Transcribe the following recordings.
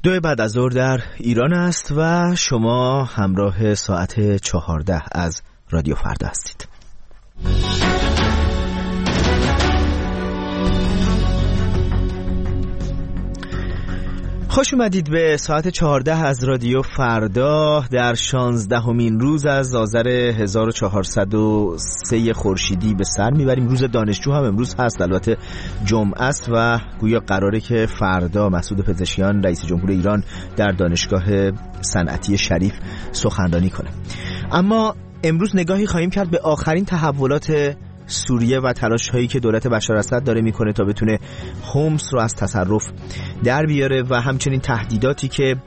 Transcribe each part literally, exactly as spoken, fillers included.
دو بعد از ظهر در ایران است و شما همراه ساعت چهارده از رادیو فردا هستید. خوش اومدید به ساعت چهارده از رادیو فردا در شانزدهمین روز از آذر هزار و چهارصد و سه خورشیدی به سر میبریم. روز دانشجو هم امروز هست، البته جمعه است و گویا قراره که فردا مسعود پزشکیان رئیس جمهور ایران در دانشگاه صنعتی شریف سخنرانی کنه. اما امروز نگاهی خواهیم کرد به آخرین تحولات سوریه و تلاش هایی که دولت بشار اسد داره میکنه تا بتونه حمص رو از تصرف در بیاره و همچنین تهدیداتی که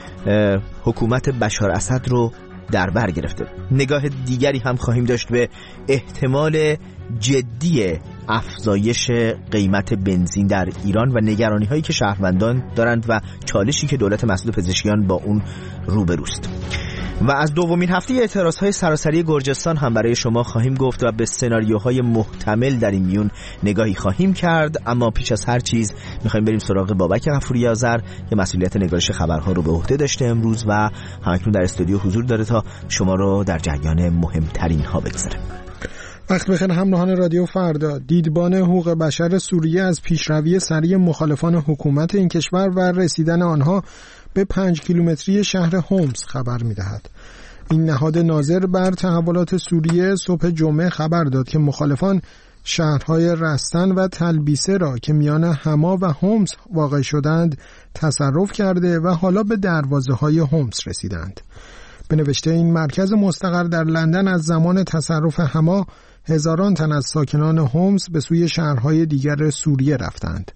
حکومت بشار اسد رو در بر گرفته. نگاه دیگری هم خواهیم داشت به احتمال جدی افزایش قیمت بنزین در ایران و نگرانی هایی که شهروندان دارند و چالشی که دولت مسعود پزشکیان با اون روبروست. و از دومین هفته اعتراضهای سراسری گرجستان هم برای شما خواهیم گفت و به سناریوهای محتمل در این میون نگاهی خواهیم کرد. اما پیش از هر چیز میخوایم بریم سراغ بابک غفوری آذر که مسئولیت نگارش خبرها رو به عهده داشته امروز و همکنون در استودیو حضور داره تا شما رو در جریان مهمترین ها بگذاره. وقت بخیر همراهان رادیو فردا. دیدبان حقوق بشر سوریه از پیشروی سریع مخالفان حکومت این کشور و رسیدن آنها به پنج کیلومتری شهر حمص خبر می‌دهد. این نهاد ناظر بر تحولات سوریه صبح جمعه خبر داد که مخالفان شهرهای رستن و تلبیسه را که میان حما و حمص واقع شدند تصرف کرده و حالا به دروازه‌های حمص رسیدند. به نوشته این مرکز مستقر در لندن، از زمان تصرف حما هزاران تن از ساکنان حمص به سوی شهرهای دیگر سوریه رفتند.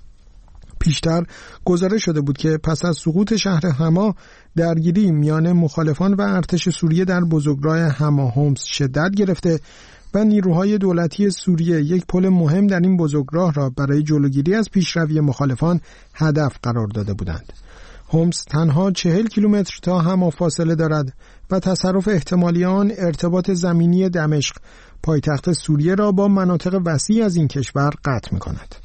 پیشتر گزارش شده بود که پس از سقوط شهر حما درگیری میان مخالفان و ارتش سوریه در بزرگراه حما حمص شدت گرفته و نیروهای دولتی سوریه یک پل مهم در این بزرگراه را برای جلوگیری از پیشروی مخالفان هدف قرار داده بودند. حمص تنها چهل کیلومتر تا حما فاصله دارد و تصرف احتمالی آن ارتباط زمینی دمشق پایتخت سوریه را با مناطق وسیع از این کشور قطع می‌کند.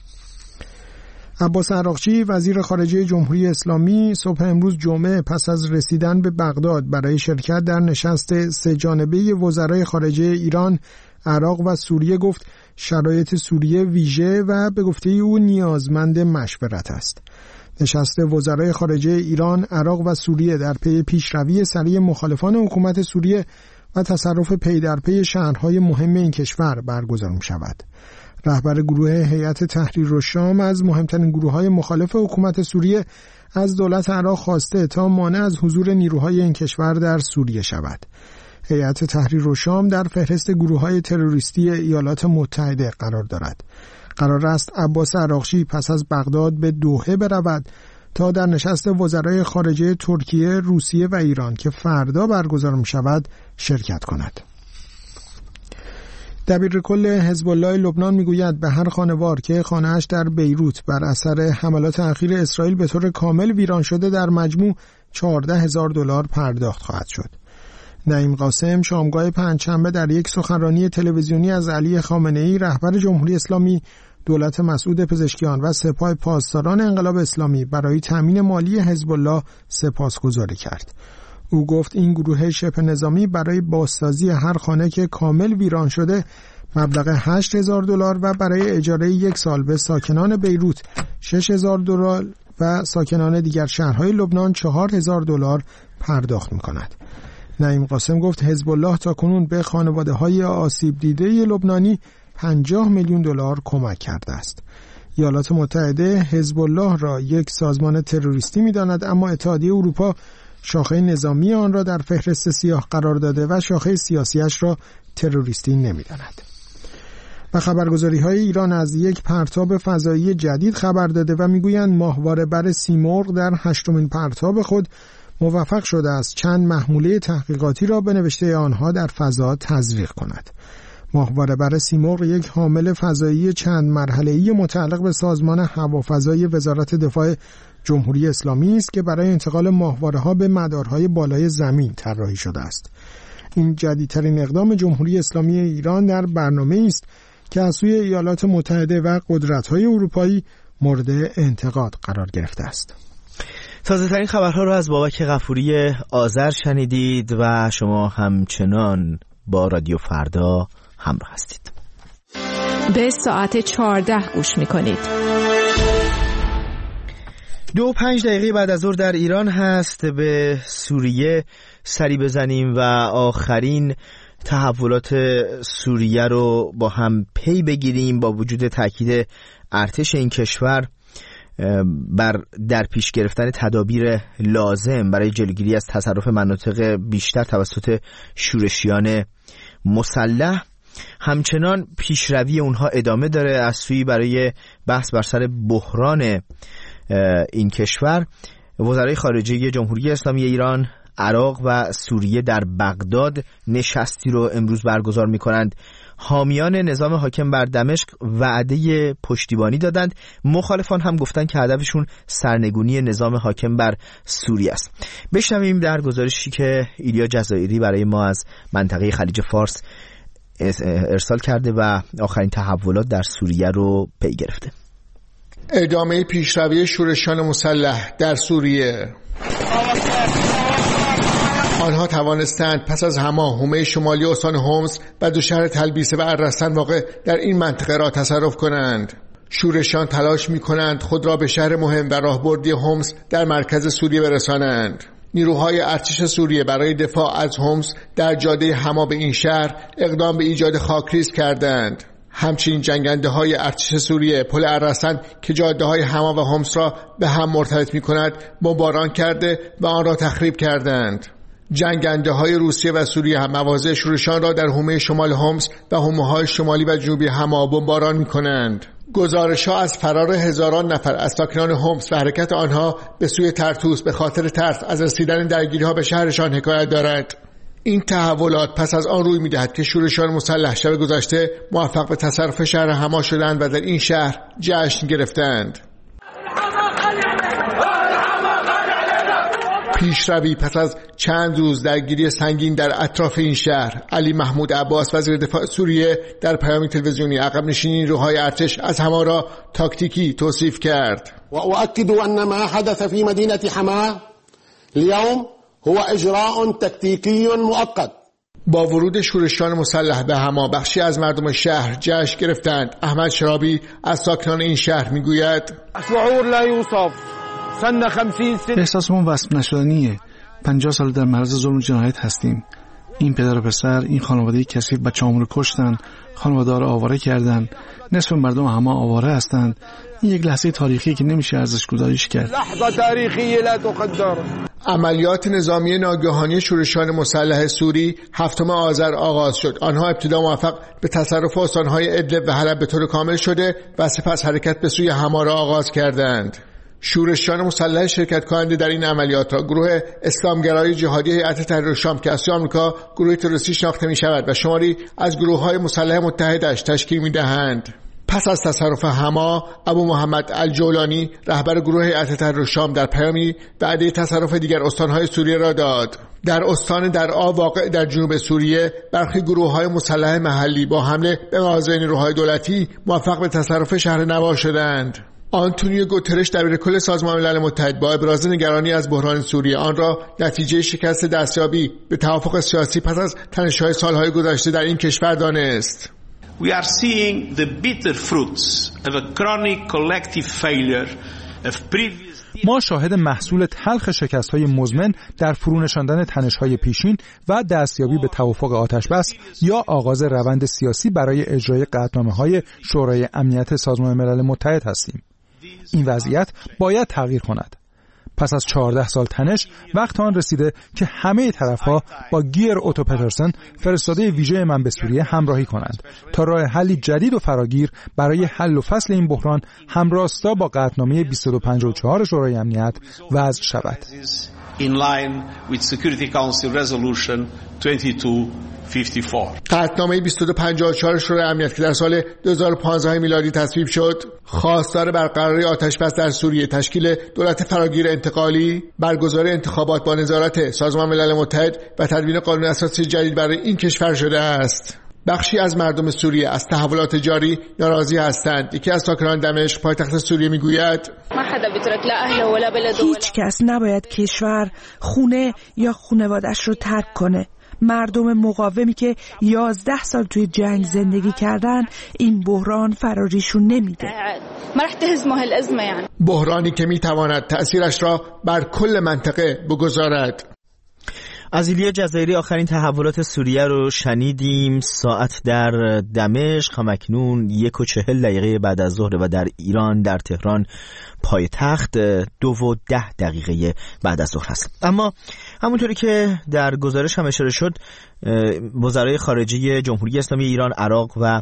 عباس عراقچی وزیر خارجه جمهوری اسلامی صبح امروز جمعه پس از رسیدن به بغداد برای شرکت در نشست سه جانبه وزرای خارجه ایران، عراق و سوریه گفت شرایط سوریه ویژه و به گفته او نیازمند مشورت است. نشست وزرای خارجه ایران، عراق و سوریه در پی پیشروی سریع مخالفان حکومت سوریه و تصرف پی در پی شهرهای مهم این کشور برگزار می شود. رهبر گروه هیئت تحریر الشام از مهمترین گروه‌های مخالف حکومت سوریه از دولت عراق خواسته تا مانع از حضور نیروهای این کشور در سوریه شود. هیئت تحریر الشام در فهرست گروه‌های تروریستی ایالات متحده قرار دارد. قرار است عباس عراقچی پس از بغداد به دوحه برود تا در نشست وزرای خارجه ترکیه، روسیه و ایران که فردا برگزار می شود شرکت کند. دبیر کل حزب الله لبنان میگوید به هر خانوار که خانه‌اش در بیروت بر اثر حملات اخیر اسرائیل به طور کامل ویران شده در مجموع چهارده هزار دلار پرداخت خواهد شد. نعیم قاسم شامگاه پنجشنبه در یک سخنرانی تلویزیونی از علی خامنه‌ای رهبر جمهوری اسلامی، دولت مسعود پزشکیان و سپاه پاسداران انقلاب اسلامی برای تامین مالی حزب الله سپاسگزاری کرد. او گفت این گروه شبه نظامی برای بازسازی هر خانه که کامل ویران شده مبلغ هشت هزار دلار و برای اجاره یک سال به ساکنان بیروت شش هزار دلار و ساکنان دیگر شهرهای لبنان چهار هزار دلار پرداخت می‌کند. نعیم قاسم گفت حزب الله تاکنون به خانواده‌های آسیب دیده لبنانی پنجاه میلیون دلار کمک کرده است. ایالات متحده حزب الله را یک سازمان تروریستی می‌داند، اما اتحادیه اروپا شاخه نظامی آن را در فهرست سیاه قرار داده و شاخه سیاسیش را تروریستی نمی‌داند. و خبرگزاری‌های ایران از یک پرتاب فضایی جدید خبر داده و می‌گویند ماهواره بر سیمرغ در هشتمین پرتاب خود موفق شده است چند محموله تحقیقاتی را به نوشته آنها در فضا تزریق کند. ماهواره بر سیمرغ یک حامل فضایی چند مرحله‌ای متعلق به سازمان هوافضای وزارت دفاع جمهوری اسلامی است که برای انتقال ماهواره‌ها به مدارهای بالای زمین طراحی شده است. این جدیدترین اقدام جمهوری اسلامی ایران در برنامه‌ای است که از سوی ایالات متحده و قدرت‌های اروپایی مورد انتقاد قرار گرفته است. تازه ترین خبرها رو از بابک غفوری آذر شنیدید و شما همچنان با رادیو فردا همراه هستید. به ساعت چهارده گوش میکنید. دو و پنج دقیقه بعد از ظهر در ایران هست. به سوریه سری بزنیم و آخرین تحولات سوریه رو با هم پی بگیریم. با وجود تاکید ارتش این کشور بر در پیش گرفتن تدابیر لازم برای جلوگیری از تصرف مناطق بیشتر توسط شورشیان مسلح، همچنان پیشروی اونها ادامه داره. از سوی برای بحث بر سر بحران این کشور، وزرای خارجه جمهوری اسلامی ایران، عراق و سوریه در بغداد نشستی رو امروز برگزار می کنند. حامیان نظام حاکم بر دمشق وعده پشتیبانی دادند. مخالفان هم گفتند که هدفشون سرنگونی نظام حاکم بر سوریه است. بشنویم در گزارشی که ایلیا جزایری برای ما از منطقه خلیج فارس ارسال کرده و آخرین تحولات در سوریه رو پی گرفته. ادامه پیشروی شورشیان مسلح در سوریه. آنها توانستند پس از حما حومه شمالی استان حمص و دو شهر تلبیسه و الرستن واقع در این منطقه را تصرف کنند. شورشیان تلاش می کنند خود را به شهر مهم و راهبردی حمص در مرکز سوریه برسانند. نیروهای ارتش سوریه برای دفاع از حمص در جاده حما به این شهر اقدام به ایجاد خاکریز کردند. همچنین جنگنده های ارتش سوریه پل الرستن که جاده های حما و حمص را به هم مرتبط می کند بمباران کرده و آن را تخریب کردند. جنگنده های روسیه و سوریه هم مواضع شورشیان را در حومه شمال حمص و حومه های شمالی و جنوبی حما بمباران می کنند. گزارش ها از فرار هزاران نفر از ساکنان حمص و حرکت آنها به سوی طرطوس به خاطر ترس از رسیدن درگیری ها به شهرشان حکایت دارد. این تحولات پس از آن روی می‌دهد که شورشیان مسلح شب گذشته موفق به تصرف شهر حما شدند و در این شهر جشن گرفتند. پیشروی پس از چند روز درگیری سنگین در اطراف این شهر، علی محمود عباس وزیر دفاع سوریه در پیامی تلویزیونی عقب نشینی نیروهای ارتش از حما را تاکتیکی توصیف کرد. و اؤكد ان ما حدث في مدينه حما اليوم هو اجراء تكتيكي مؤقت. با ورود شورشیان مسلح به حما بخشی از مردم شهر جشن گرفتند. احمد شرابی از ساکنان این شهر میگوید شعور لا یوصف. سن خمسین سن احساسمون وصف نشدنیه. پنجاه سال در معرض ظلم و جنایت هستیم. این پدر و پسر، این خانواده کثیف بچه‌هامون رو کشتن، خانواده رو آواره کردن، نصف مردم حما آواره هستند. این یک لحظه تاریخی که نمیشه ارزش‌گذاریش کرد. لحظه تاریخی لا تقدر. عملیات نظامی ناگهانی شورشیان مسلح سوری هفتم آذر آغاز شد. آنها ابتدا موفق به تصرف استان‌های ادلب و حلب به طور کامل شده و سپس حرکت به سوی حما را آغاز کردند. شورشیان مسلح شرکت کننده در این عملیات را گروه اسلامگرای جهادی هیئت تحریر شام که از سوی آمریکا گروه تروریستی شناخته می شود و شماری از گروه‌های مسلح متحدش تشکیل می دهند. پس از تصرف حما، ابو محمد الجولانی رهبر گروه هیئت تحریر شام در پیامی وعده تصرف دیگر استان‌های سوریه را داد. در استان درعا واقع در جنوب سوریه برخی گروه‌های مسلح محلی با حمله به مواضع نیروهای دولتی موفق به تصرف شهر نوا شدند. آنتونیو گوترش دبیرکل سازمان ملل متحد با ابراز نگرانی از بحران سوریه آن را نتیجه شکست دستیابی به توافق سیاسی پس از تنش‌های سالهای گذشته در این کشور دانست. We are seeing the bitter fruits of a chronic collective failure of previous ما شاهد محصول تلخ شکست‌های مزمن در فرونشاندن تنش‌های پیشین و دستیابی به توافق آتش‌بس یا آغاز روند سیاسی برای اجرای قطعنامه‌های شورای امنیت سازمان ملل متحد هستیم. این وضعیت باید تغییر کند. پس از چهارده سال تنش وقت آن رسیده که همه طرف‌ها با گیر اوتو پترسن فرستاده ویژه من به سوریه همراهی کنند تا راه حلی جدید و فراگیر برای حل و فصل این بحران همراستا با قطعنامه بیست و دو پنجاه و چهار شورای امنیت وضع شود. in line with Security Council Resolution twenty-two fifty-four. قطعنامه بیست و دو پنجاه و چهار شورای امنیت که در سال دو هزار و پانزده میلادی تصویب شد، خواستار برقراری آتش‌بس در سوریه، تشکیل دولت فراگیر انتقالی، برگزاری انتخابات با نظارت سازمان ملل متحد و تدوین قانون اساسی جدید برای این کشور شده است. بخشی از مردم سوریه از تحولات جاری ناراضی هستند. یکی از ساکنان دمشق پایتخت سوریه میگوید هیچ کس نباید کشور، خونه یا خانواده‌اش رو ترک کنه. مردم مقاومی که یازده سال توی جنگ زندگی کردن این بحران فراریشون نمیده. بحرانی که میتواند تأثیرش را بر کل منطقه بگذارد. از ایلیا جزایری آخرین تحولات سوریه رو شنیدیم. ساعت در دمشق همکنون یک و چهل دقیقه بعد از ظهر و در ایران در تهران پایتخت دو و ده دقیقه بعد از ظهر هست. اما همونطوری که در گزارش هم اشاره شد، وزرای خارجه جمهوری اسلامی ایران، عراق و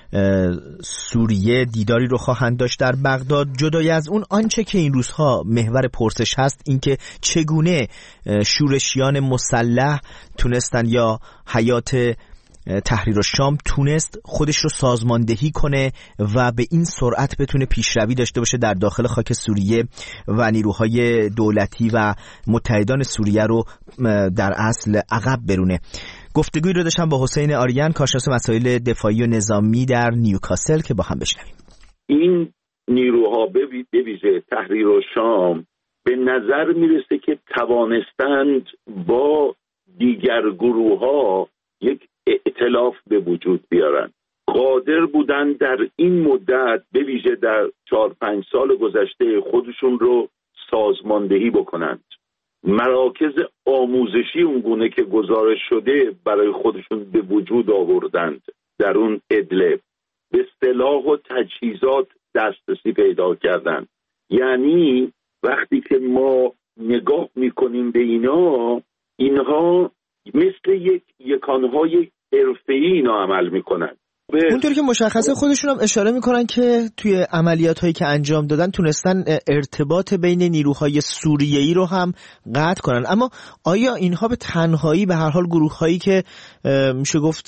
سوریه دیداری رو خواهند داشت در بغداد. جدای از اون آنچه که این روزها محور پرسش هست این که چگونه شورشیان مسلح تونستن یا حیات تحریر الشام تونست خودش رو سازماندهی کنه و به این سرعت بتونه پیشروی داشته باشه در داخل خاک سوریه و نیروهای دولتی و متحدان سوریه رو در اصل عقب برونه. گفتگوی رو داشتم با حسین آریان، کارشناس مسائل دفاعی و نظامی در نیوکاسل، که با هم بشنویم. این نیروها به ویژه تحریر الشام به نظر میرسه که توانستند با دیگر گروه‌ها یک ائتلاف به وجود بیارن. قادر بودن در این مدت به ویژه در چهار پنج سال گذشته خودشون رو سازماندهی بکنند. مراکز آموزشی اونگونه که گزارش شده برای خودشون به وجود آوردند در اون ادلب. به سلاح و تجهیزات دسترسی پیدا کردند. یعنی وقتی که ما نگاه میکنیم به اینا، اینها مثل یک یکانهای حرفه‌ای اینا عمل میکنن. اونطوری که مشخصه خودشون هم اشاره میکنن که توی عملیات هایی که انجام دادن تونستن ارتباط بین نیروهای سوریه‌ای رو هم قطع کنن. اما آیا اینها به تنهایی، به هر حال گروه هایی که میشه گفت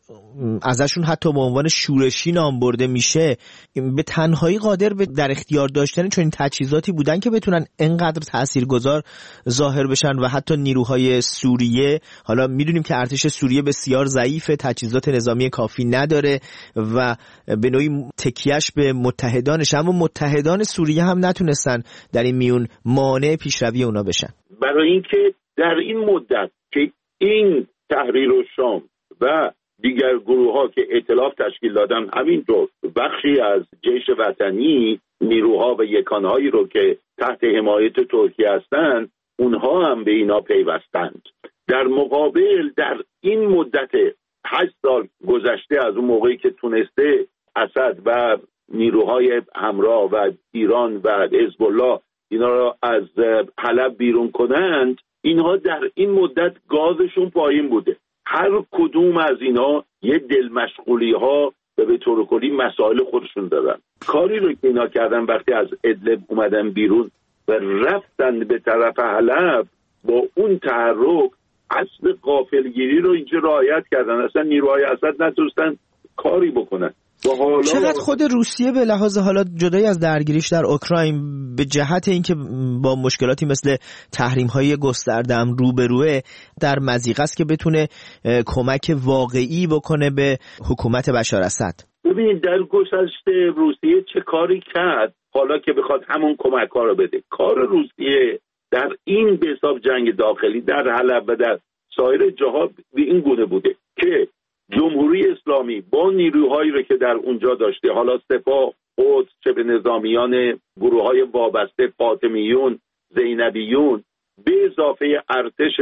ازشون حتی به عنوان شورشی نام برده میشه، به تنهایی قادر به در اختیار داشتن چنین تجهیزاتی بودن که بتونن انقدر تاثیرگذار ظاهر بشن و حتی نیروهای سوریه، حالا میدونیم که ارتش سوریه بسیار ضعیفه، تجهیزات نظامی کافی نداره و به نوعی تکیهش به متحدانش، اما متحدان سوریه هم نتونستن در این میون مانع پیشروی اونا بشن. برای اینکه در این مدت که این تحریر الشام و دیگر گروه ها که ائتلاف تشکیل دادن، همینطور بخشی از جیش وطنی، نیروها و یکانهایی رو که تحت حمایت ترکیه هستند، اونها هم به اینا پیوستند. در مقابل در این مدت هشت سال گذشته از اون موقعی که تونسته اسد و نیروهای همراه و ایران و حزب الله اینا را از حلب بیرون کنند، اینها در این مدت گازشون پایین بوده. هر کدوم از اینا یه دل مشغولی ها و به طور کلی مسائل خودشون دارن. کاری رو که اینا کردن وقتی از ادلب اومدن بیرون و رفتن به طرف حلب، با اون تحرک اصل غافلگیری رو اینجا رعایت کردن. اصلا نیروهای اسد نتونستن کاری بکنن. چقدر خود روسیه به لحاظ حالا جدای از درگیریش در اوکراین به جهت اینکه با مشکلاتی مثل تحریم‌های گسترده‌ام روبروه در مضیقه است که بتونه کمک واقعی بکنه به حکومت بشار اسد؟ ببینید در گذشته روسیه چه کاری کرد حالا که بخواد همون کمک‌ها رو بده. کار روسیه در این به حساب جنگ داخلی در حلب و در سایر جاها به این گونه بوده که جمهوری اسلامی با نیروهایی رو که در اونجا داشته، حالا سپاه، قدس، چه به نظامیان گروه‌های وابسته، فاطمیون، زینبیون، به اضافه ارتش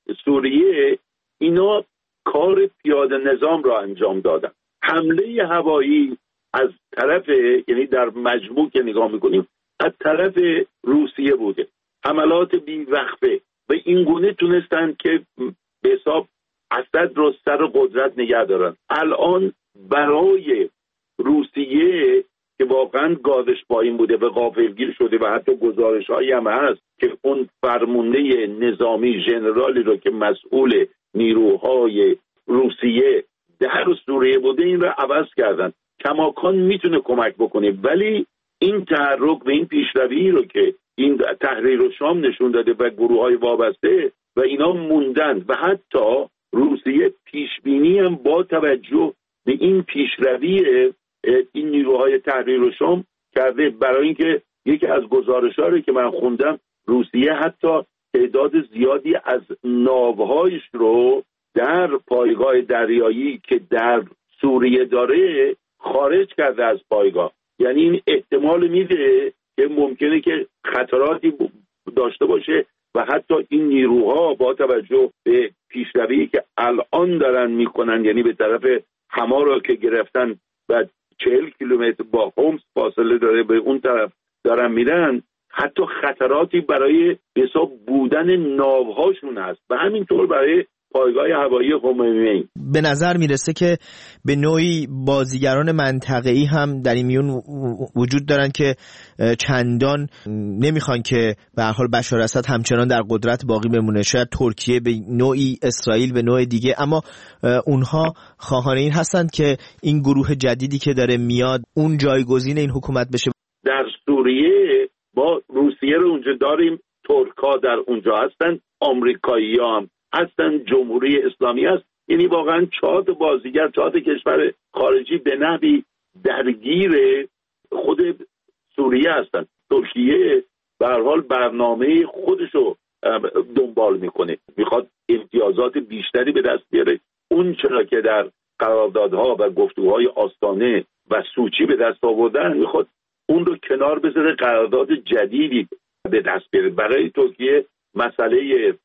سوریه، اینا کار پیاده نظام را انجام دادن. حمله هوایی از طرف، یعنی در مجموع که نگاه میکنیم، از طرف روسیه بوده. حملات بی‌وقفه و این گونه تونستن که به حساب اسد رو سر قدرت نگه دارن. الان برای روسیه که واقعا گازش پایین بوده و غافلگیر شده و حتی گزارش هایی هم هست که اون فرمانده نظامی ژنرالی رو که مسئول نیروهای روسیه در سوریه بوده این رو عوض کردن. کماکان میتونه کمک بکنه، ولی این تحرک و این پیشروی رو که این تحریر الشام نشون داده و گروه های وابسته و اینا موندن و حتی روسیه پیشبینی هم با توجه به این پیشروی این نیروهای تحریر و شام کرده. برای اینکه یکی از گزارش‌هایی که من خوندم روسیه حتی تعداد زیادی از ناوهایش رو در پایگاه دریایی که در سوریه داره خارج کرده از پایگاه. یعنی این احتمال میده که ممکنه که خطراتی داشته باشه و حتی این نیروها با توجه به پیشروی که الان دارن میکنن، یعنی به طرف حما را که گرفتن و چهل کیلومتر با حمص فاصله داره به اون طرف دارن میرن، حتی خطراتی برای حساب بودن ناوهاشون هست و همینطور برای پایگاه هوایی خمینی. به نظر میرسه که به نوعی بازیگران منطقه‌ای هم در این میون وجود دارن که چندان نمیخوان که به هر حال بشار اسد همچنان در قدرت باقی بمونه. شاید ترکیه به نوعی، اسرائیل به نوع دیگه، اما اونها خواهان این هستند که این گروه جدیدی که داره میاد اون جایگزین این حکومت بشه. در سوریه با روسیه رو اونجا داریم، ترک‌ها در اونجا هستن، آمریکایی‌ها هم هستن، جمهوری اسلامی هست. یعنی واقعا چهار بازیگر، چهار کشور خارجی به نحوی درگیر خود سوریه هستن. ترکیه به هر حال برنامه خودشو دنبال میکنه، میخواد امتیازات بیشتری به دست بیاره. اون چرا که در قراردادها و گفتگوهای آستانه و سوچی به دست آوردن، میخواد اون رو کنار بذاره، قرارداد جدیدی به دست بیاره. برای ترکیه مسئله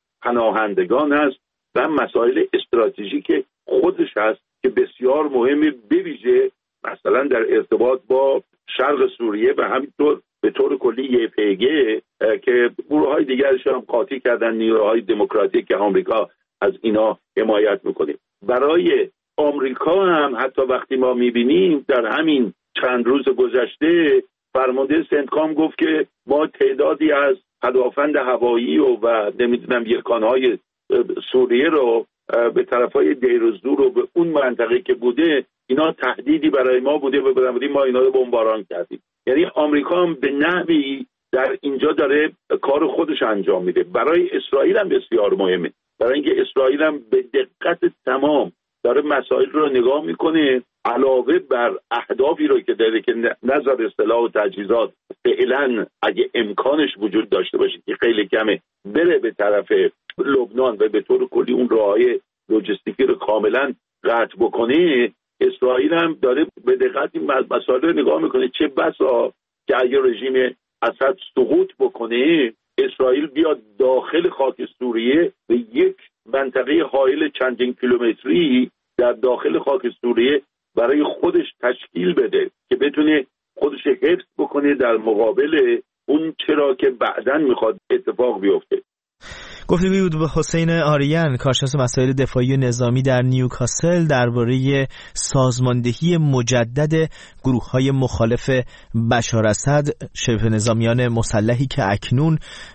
پناهندگان هست و مسائل استراتژیک خودش هست که بسیار مهمه، بویژه مثلا در ارتباط با شرق سوریه و همینطور به طور کلی یه پیگه که گروه‌های دیگرش هم قاطی کردن، نیروهای دموکراتیک که آمریکا از اینا حمایت میکنه. برای آمریکا هم حتی وقتی ما میبینیم در همین چند روز گذشته فرمانده سنتکام گفت که ما تعدادی از پدافند هوایی و, و نمیدونم یکانهای سوریه رو به طرفای دیر الزور و به اون منطقه که بوده اینا تهدیدی برای ما بوده و بنابراین ما اینا رو بمباران کردیم. یعنی آمریکا هم به نحوی در اینجا داره کار خودش انجام میده. برای اسرائیل هم بسیار مهمه، برای اینکه اسرائیل هم به دقت تمام داره مسائل رو نگاه میکنه، علاوه بر اهدافی رو که داره که نظر سلاح و تجهیزات فعلا اگه امکانش وجود داشته باشه که خیلی کمه، بره به طرف لبنان و به طور کلی اون راههای لوجستیکی رو کاملا قطع بکنه. اسرائیل هم داره به دقت این مسائل رو نگاه میکنه، چه بسا که اگه رژیم اسد سقوط بکنه اسرائیل بیاد داخل خاک سوریه و یک منطقه حائل چندین کیلومتری در داخل خاک سوریه برای خودش تشکیل بده که بتونه خودش حفظ بکنه در مقابل اون چرا که بعداً میخواد اتفاق بیفته. گفتگویی بود با حسین آریان، کارشناس مسائل دفاعی و نظامی در نیوکاسل، درباره سازماندهی مجدد گروه‌های مخالف بشار اسد، شبه نظامیان مسلحی که اکنون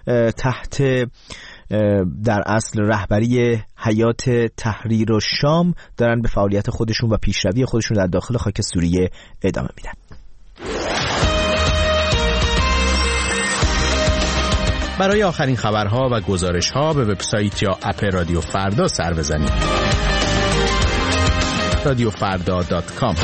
تحت در اصل رهبری حیات تحریر و شام دارن به فعالیت خودشون و پیشروی خودشون در داخل خاک سوریه ادامه میدن. برای آخرین خبرها و گزارش‌ها به وبسایت یا اپ رادیو فردا سر بزنید. رادیو فردا دات کام.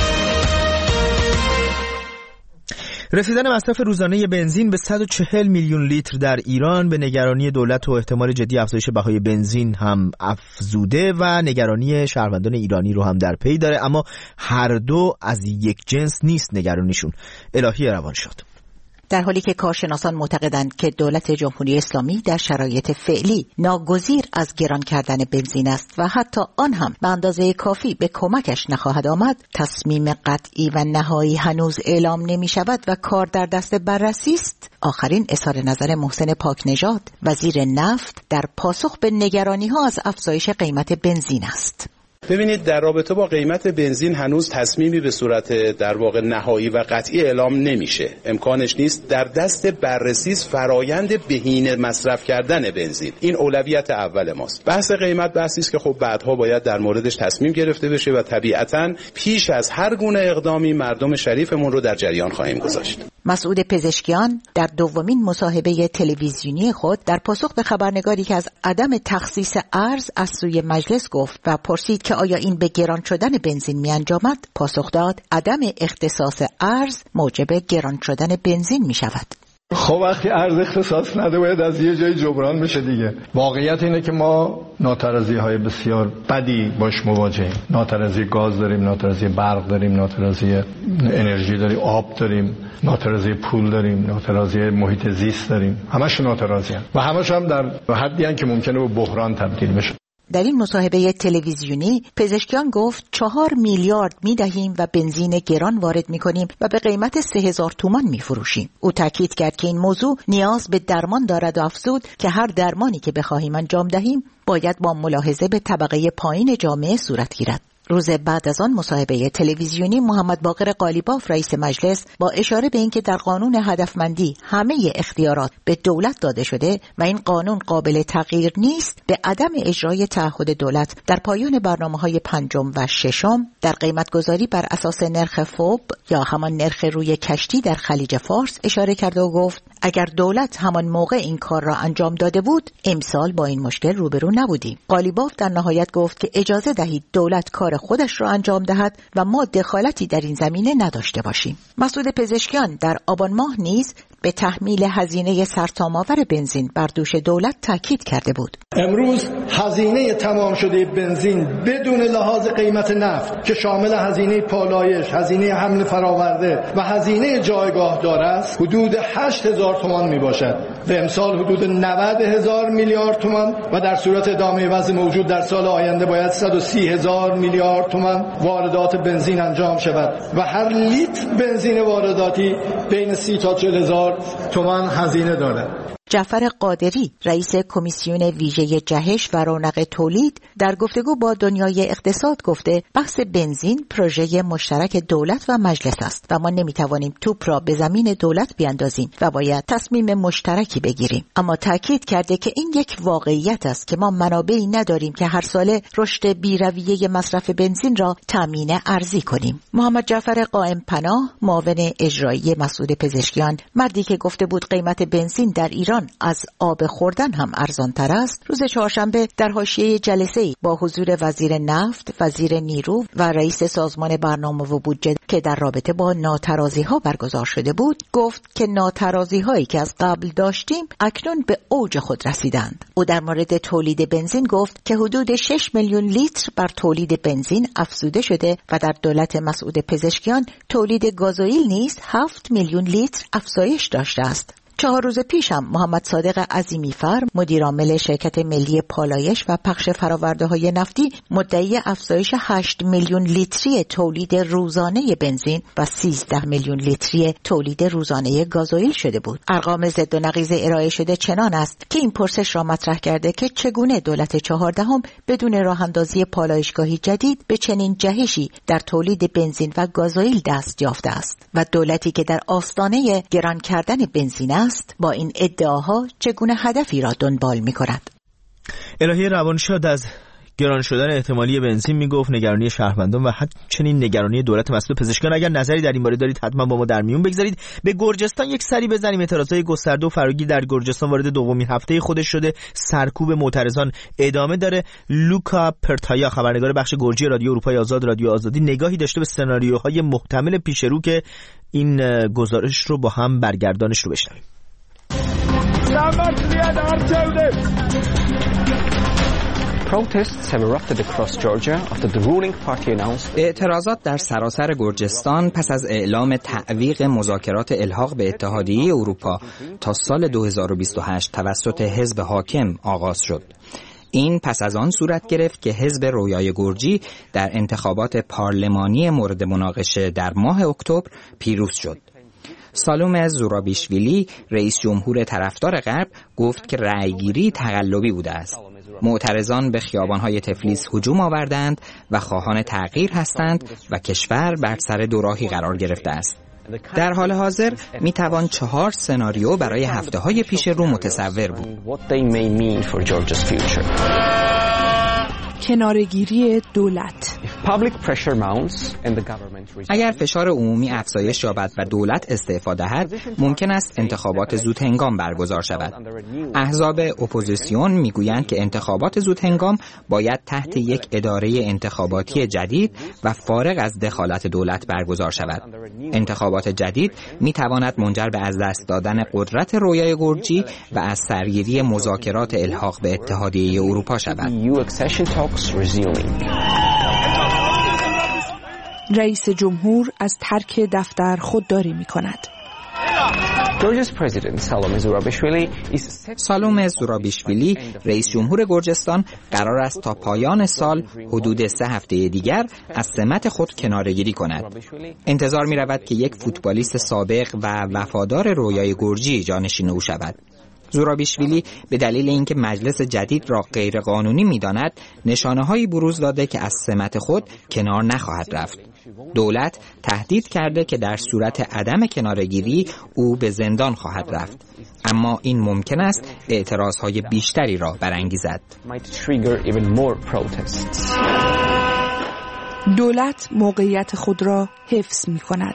رسیدن مصرف روزانه بنزین به صد و چهل میلیون لیتر در ایران به نگرانی دولت و احتمال جدی افزایش بهای بنزین هم افزوده و نگرانی شهروندان ایرانی رو هم در پی داره، اما هر دو از یک جنس نیست نگرانیشون. الهی روانشاد. در حالی که کارشناسان معتقدند که دولت جمهوری اسلامی در شرایط فعلی ناگزیر از گران کردن بنزین است و حتی آن هم به اندازه کافی به کمکش نخواهد آمد، تصمیم قطعی و نهایی هنوز اعلام نمی شود و کار در دست بررسی است. آخرین اظهار نظر محسن پاکنژاد، وزیر نفت، در پاسخ به نگرانی ها از افزایش قیمت بنزین است. ببینید، در رابطه با قیمت بنزین هنوز تصمیمی به صورت در واقع نهایی و قطعی اعلام نمیشه. امکانش نیست. در دست بررسی فرایند بهینه مصرف کردن بنزین. این اولویت اول ماست. بحث قیمت بحثی است که خب بعدها باید در موردش تصمیم گرفته بشه و طبیعتاً پیش از هر گونه اقدامی مردم شریفمون رو در جریان خواهیم گذاشت. مسعود پزشکیان در دومین مصاحبه تلویزیونی خود در پاسخ به خبرنگاری که از عدم تخصیص ارز از سوی مجلس گفت و پرسید که آیا این به گران شدن بنزین می انجامد، پاسخ داد عدم اختصاص ارز موجب گران شدن بنزین می شود. خب وقتی ارز اختصاص نده باید از یه جای جبران بشه دیگه. واقعیت اینه که ما ناترازی های بسیار بدی باش مواجهیم. ناترازی گاز داریم، ناترازی برق داریم، ناترازی انرژی داریم، آب داریم، ناترازی پول داریم، ناترازی محیط زیست داریم. همش ناترازی هم. و همش هم در حدی هم که ممکنه به بحران تبدیل بشه. در این مصاحبه تلویزیونی پزشکیان گفت چهار میلیارد می دهیم و بنزین گران وارد می کنیم و به قیمت سه هزار تومان می فروشیم. او تاکید کرد که این موضوع نیاز به درمان دارد و افزود که هر درمانی که بخواهیم انجام دهیم باید با ملاحظه به طبقه پایین جامعه صورت گیرد. روز بعد از آن مصاحبه تلویزیونی محمد باقر قالیباف رئیس مجلس با اشاره به اینکه در قانون هدفمندی همه اختیارات به دولت داده شده و این قانون قابل تغییر نیست، به عدم اجرای تعهد دولت در پایان برنامه‌های پنجم و ششم در قیمت‌گذاری بر اساس نرخ فوب یا همان نرخ روی کشتی در خلیج فارس اشاره کرد و گفت اگر دولت همان موقع این کار را انجام داده بود امسال با این مشکل روبرو نبودیم. قالیباف در نهایت گفت که اجازه دهید دولت کار خودش را انجام دهد و ما دخالتی در این زمینه نداشته باشیم. مسعود پزشکیان در آبان ماه نیز به تحمیل هزینه سرتام‌آور بنزین بر دوش دولت تاکید کرده بود. امروز هزینه تمام شده بنزین بدون لحاظ قیمت نفت که شامل هزینه پالایش، هزینه حمل فراورده و هزینه جایگاه دار است حدود هشت هزار تومان می باشد و امسال حدود نود هزار میلیارد تومان و در صورت ادامه وضع موجود در سال آینده باید صد و سی هزار میلیارد تومان واردات بنزین انجام شود و هر لیتر بنزین وارداتی بین سی تا چهل هزار تومان هزینه دارد. جعفر قادری رئیس کمیسیون ویژه جهش و رونق تولید در گفتگو با دنیای اقتصاد گفته بحث بنزین پروژه مشترک دولت و مجلس است و ما نمیتوانیم توپ را به زمین دولت بیاندازیم و باید تصمیم مشترکی بگیریم. اما تاکید کرده که این یک واقعیت است که ما منابعی نداریم که هر ساله رشد بی‌رویه مصرف بنزین را تامین ارزی کنیم. محمد جعفر قائم پناه معاون اجرایی مسعود پزشکیان، مردی که گفته بود قیمت بنزین در ایران از آب خوردن هم ارزان تر است، روز چهارشنبه در حاشیه جلسه‌ای با حضور وزیر نفت، وزیر نیرو و رئیس سازمان برنامه و بودجه که در رابطه با ناترازی‌ها برگزار شده بود، گفت که ناترازی‌هایی که از قبل داشتیم اکنون به اوج خود رسیدند. او در مورد تولید بنزین گفت که حدود شش میلیون لیتر بر تولید بنزین افزوده شده و در دولت مسعود پزشکیان تولید گازوئیل نیز هفت میلیون لیتر افزایش داشته است. چهار روز پیش هم محمد صادق عظیمی‌فر مدیرعامل شرکت ملی پالایش و پخش فرآورده‌های نفتی مدعی افزایش هشت میلیون لیتری تولید روزانه بنزین و سیزده میلیون لیتری تولید روزانه گازوئیل شده بود. ارقام ضد و نقیض ارائه شده چنان است که این پرسش را مطرح کرده که چگونه دولت چهاردهم بدون راه‌اندازی پالایشگاهی جدید به چنین جهشی در تولید بنزین و گازوئیل دست یافته است و دولتی که در آستانه گران کردن بنزین است با این ادعاها چگونه هدفی را دنبال می کند. الهی روانشاد از گران شدن احتمالی بنزین میگفت نگرانی شهروندان و همچنین نگرانی دولت مسعود پزشکیان. اگر نظری در این باره دارید حتما با ما در میون بگذارید. به گرجستان یک سری بزنیم. اعتراضات گسترده و فراگیر در گرجستان وارد دومین هفته خودش شده. سرکوب معترضان ادامه داره. لوکا پرتایا خبرنگار بخش گرجی رادیو اروپای آزاد رادیو آزادی نگاهی داشته به سناریوهای محتمل پیش رو که این گزارش رو با هم برگردانش رو بشنویم. اعتراضات در سراسر گرجستان پس از اعلام تعویق مذاکرات الحاق به اتحادیه اروپا تا سال دو هزار و بیست و هشت توسط حزب حاکم آغاز شد. این پس از آن صورت گرفت که حزب رویای گرجی در انتخابات پارلمانی مورد مناقشه در ماه اکتبر پیروز شد. سالوم زورابیشویلی رئیس جمهور طرفدار غرب گفت که رأیگیری تقلبی بوده است. معترضان به خیابان‌های تفلیس هجوم آوردند و خواهان تغییر هستند و کشور بر سر دوراهی قرار گرفته است. در حال حاضر می توان چهار سناریو برای هفته‌های پیش رو متصور بود. کناره‌گیری دولت. اگر فشار عمومی افزایش یابد و دولت استعفا دهد، ممکن است انتخابات زودهنگام برگزار شود. احزاب اپوزیسیون میگویند که انتخابات زودهنگام باید تحت یک اداره انتخاباتی جدید و فارغ از دخالت دولت برگزار شود. انتخابات جدید میتواند منجر به از دست دادن قدرت رویای گرجی و از سرگیری مذاکرات الحاق به اتحادیه اروپا شود. رئیس جمهور از ترک دفتر خودداری می کند. سالوم زورابیشویلی رئیس جمهور گرجستان قرار است تا پایان سال حدود سه هفته دیگر از سمت خود کناره‌گیری کند. انتظار می رود که یک فوتبالیست سابق و وفادار رویای گرجی جانشین او شود. زورابیشویلی به دلیل اینکه مجلس جدید را غیر قانونی می‌داند، نشانه‌هایی بروز داده که از سمت خود کنار نخواهد رفت. دولت تهدید کرده که در صورت عدم کناره‌گیری او به زندان خواهد رفت، اما این ممکن است اعتراضهای بیشتری را برانگیزد. دولت موقعیت خود را حفظ می‌کند.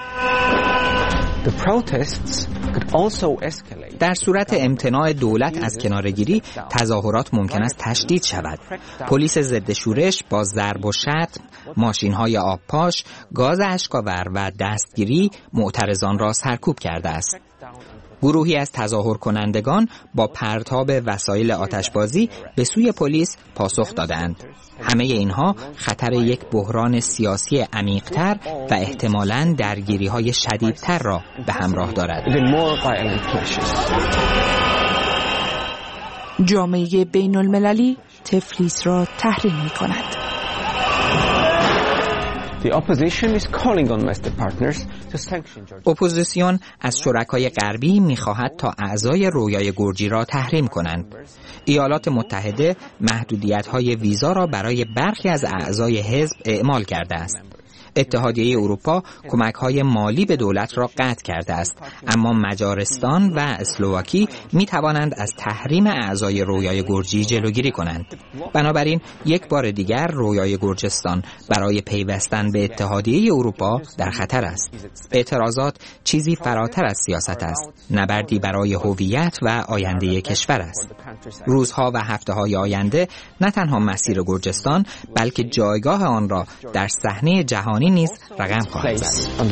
در صورت امتناع دولت از کناره‌گیری، تظاهرات ممکن است تشدید شود. پلیس ضد شورش با ضرب و شتم، ماشین‌های آبپاش، گاز اشک‌آور و دستگیری معترضان را سرکوب کرده است. گروهی از تظاهر کنندگان با پرتاب وسایل آتشبازی به سوی پلیس پاسخ دادند. همه اینها خطر یک بحران سیاسی عمیق‌تر و احتمالاً درگیری‌های شدیدتر را به همراه دارد. جامعه بین المللی تفلیس را تحریم می‌کند. اپوزیسیون از شرکای غربی می‌خواهد تا اعضای رویای گرجی را تحریم کنند. ایالات متحده محدودیت‌های ویزا را برای برخی از اعضای حزب اعمال کرده است. اتحادیه اروپا کمک‌های مالی به دولت را قطع کرده است، اما مجارستان و اسلواکی می‌توانند از تحریم اعضای رویای گرجی جلوگیری کنند. بنابراین یک بار دیگر رویای گرجستان برای پیوستن به اتحادیه اروپا در خطر است. اعتراضات چیزی فراتر از سیاست است، نبردی برای هویت و آینده کشور است. روزها و هفته‌های آینده نه تنها مسیر گرجستان، بلکه جایگاه آن را در صحنه جهانی نیز رقم خواهد زد.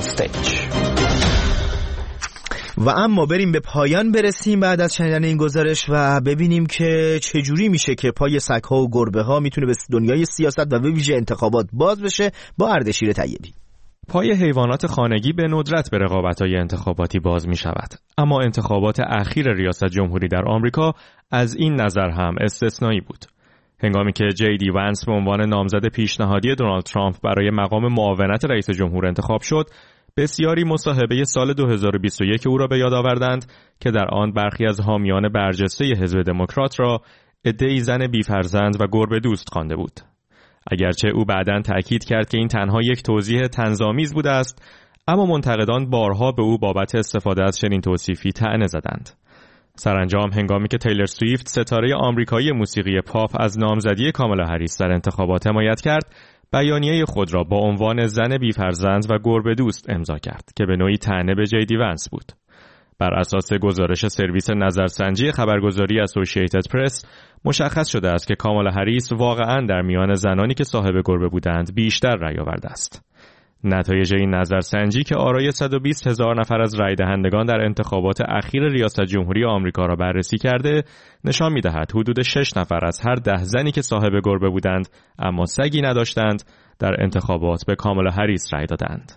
و اما بریم به پایان برسیم بعد از شنیدن این گزارش و ببینیم که چجوری میشه که پای سگ‌ها و گربه‌ها میتونه به دنیای سیاست و به ویژه انتخابات باز بشه با اردشیر طیبی. پای حیوانات خانگی به ندرت به رقابت‌های انتخاباتی باز می‌شود، اما انتخابات اخیر ریاست جمهوری در آمریکا از این نظر هم استثنایی بود. هنگامی که جی دی ونس به عنوان نامزد پیشنهادی دونالد ترامپ برای مقام معاونت رئیس جمهور انتخاب شد، بسیاری مصاحبه سال دو هزار و بیست و یک او را به یاد آوردند که در آن برخی از حامیان برجسته حزب دموکرات را عده‌ای زن بی‌فرزند و گربه دوست خوانده بود. اگرچه او بعداً تأکید کرد که این تنها یک توضیح طنزآمیز بوده است، اما منتقدان بارها به او بابت استفاده از چنین توصیفی طعنه زدند. سرانجام هنگامی که تیلر سویفت ستاره آمریکایی موسیقی پاپ از نامزدی کامالا هریس در انتخابات حمایت کرد، بیانیه خود را با عنوان زن بی‌فرزند و گربه دوست امضا کرد که به نوعی طعنه به جی دی ونس بود. بر اساس گزارش سرویس نظرسنجی خبرگزاری اسوسییتد پرس، مشخص شده است که کامالا هریس واقعاً در میان زنانی که صاحب گربه بودند بیشتر رأی آورده است. نتایج این نظرسنجی که آرای صد و بیست هزار نفر از رای دهندگان در انتخابات اخیر ریاست جمهوری آمریکا را بررسی کرده، نشان می‌دهد حدود شش نفر از هر ده زنی که صاحب گربه بودند اما سگی نداشتند در انتخابات به کامالا هریس رای دادند.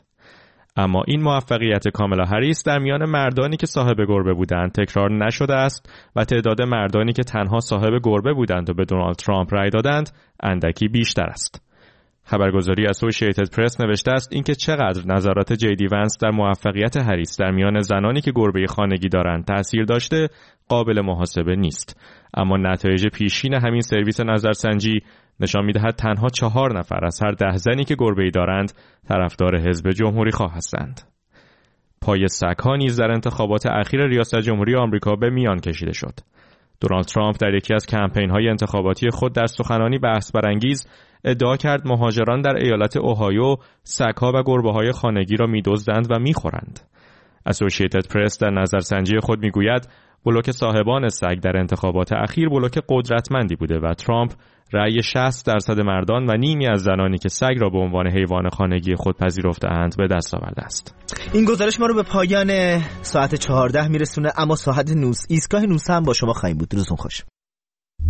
اما این موفقیت کامالا هریس در میان مردانی که صاحب گربه بودند تکرار نشده است و تعداد مردانی که تنها صاحب گربه بودند و به دونالد ترامپ رای دادند اندکی بیشتر است. خبرگزاری اسوسییتد پرس نوشته است اینکه چقدر نظرات جی دی ونس در موفقیت هریس در میان زنانی که گربه خانگی دارند تأثیر داشته قابل محاسبه نیست، اما نتایج پیشین همین سرویس نظرسنجی نشان می‌دهد تنها چهار نفر از هر ده زنی که گربه‌ای دارند طرفدار حزب جمهوری خواه هستند. پای سگ‌ها نیز در انتخابات اخیر ریاست جمهوری آمریکا به میان کشیده شد. دونالد ترامپ در یکی از کمپین‌های انتخاباتی خود در سخنانی بحث برانگیز ادعا کرد مهاجران در ایالت اوهایو سگ‌ها و گربه‌های خانگی را می‌دزدند و می‌خورند. اسوسییتد پرس در نظرسنجی خود می‌گوید بلوک صاحبان سگ در انتخابات اخیر بلوک قدرتمندی بوده و ترامپ رأی شصت درصد مردان و نیمی از زنانی که سگ را به عنوان حیوان خانگی خود پذیرفته‌اند به دست آورده است. این گزارش ما رو به پایان ساعت چهارده میرسونه، اما ساعت نوس ایستگاه نوس هم با شما خواهیم بود. روزتون خوش.